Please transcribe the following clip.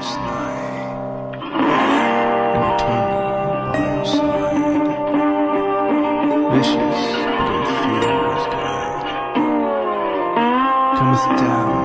darkest night, and eternal by your side. Vicious, but in fear is dead, cometh down